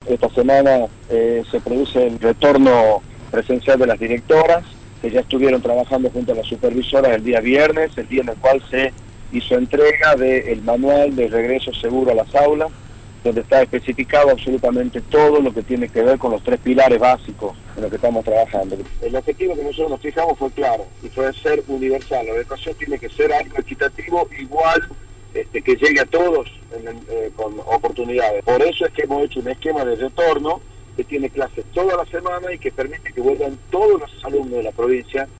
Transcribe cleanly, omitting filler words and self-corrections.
Esta semana se produce el retorno presencial de las directoras, que ya estuvieron trabajando junto a las supervisoras el día viernes, el día en el cual se hizo entrega del manual de regreso seguro a las aulas, donde está especificado absolutamente todo lo que tiene que ver con los 3 pilares básicos en los que estamos trabajando. El objetivo que nosotros nos fijamos fue claro, y fue ser universal. La educación tiene que ser algo equitativo, igual, que llegue a todos con oportunidades. Por eso es que hemos hecho un esquema de retorno que tiene clases toda la semana y que permite que vuelvan todos los alumnos de la provincia